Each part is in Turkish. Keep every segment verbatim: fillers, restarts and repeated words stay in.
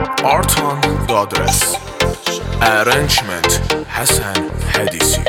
Artan Dadres. Arrangement Hasan Hadisi.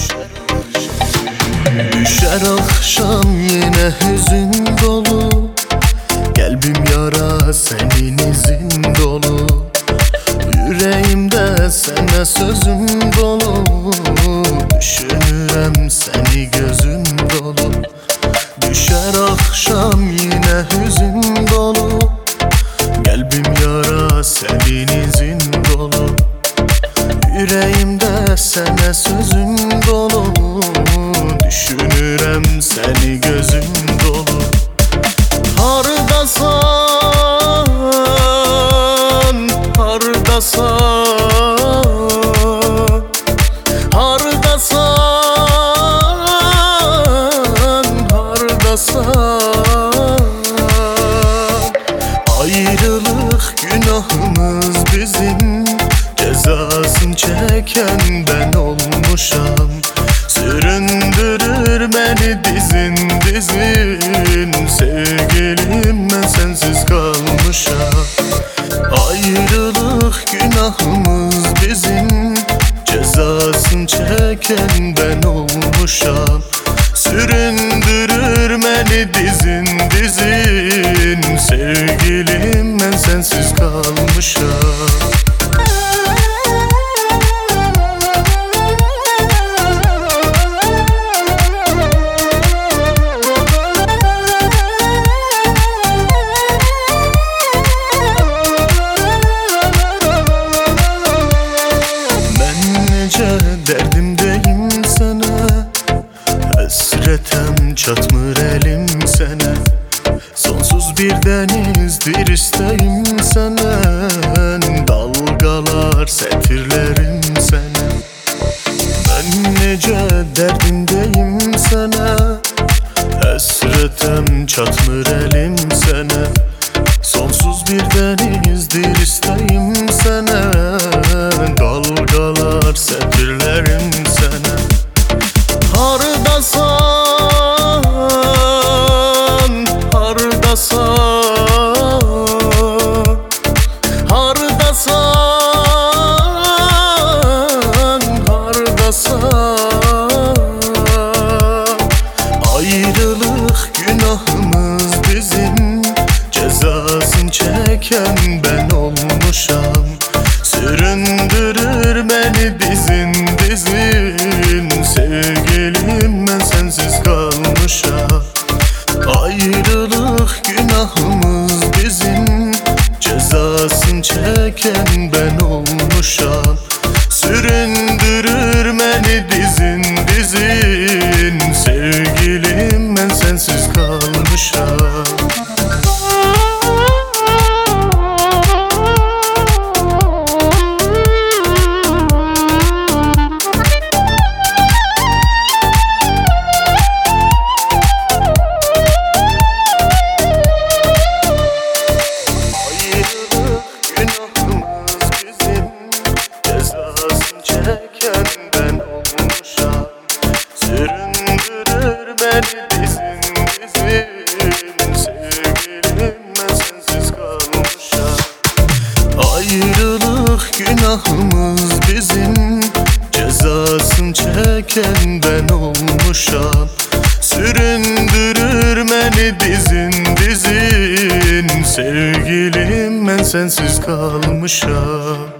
Düşer akşam yine hüzün dolu, kalbim yara senin izin dolu. Yüreğimde sana sözüm dolu, düşünürem seni gözüm dolu. Düşer akşam yine hüzün dolu, kalbim yara senin izin dolu. Yüreğimde sana sözüm dolu, düşünürem seni gözüm dolu. Hardasan, hardasan, hardasan, hardasan. Ayrılık günahımız bizim, cezasını çeken ben olmuşam. Süründürür beni dizin dizin, sevgilim ben sensiz kalmışam. Ayrılık günahımız bizim, cezasını çeken ben olmuşam. Süründürür beni dizin dizin, sevgilim ben sensiz kalmışam. Derdimdeyim sana, hasretem çatmır elim sana. Sonsuz bir denizdir isteğim sana, dalgalar setirlerim sana. Ben nece derdimdeyim sana, hasretem çatmır elim sana. Sonsuz bir denizdir isteğim sana, dalgalar setirlerim sana. Hardasan, hardasan, hardasan, hardasan. Ayrılık günahımız bizim, cezasını çeken ben olmuşam. Süründürür beni dizin dizin, sevgilim ben sensiz kalmışam. Ayrılık günahımız bizim, cezasını çeken ben olmuşam. Süründürür beni dizin dizin, sevgilim ben sensiz kalmışam. Süründürür beni dizin dizin, sevgilim ben sensiz kalmışam. Ayrılık günahımız bizim, cezasını çeken ben olmuşam. Süründürür beni dizin dizin, sevgilim ben sensiz kalmışam.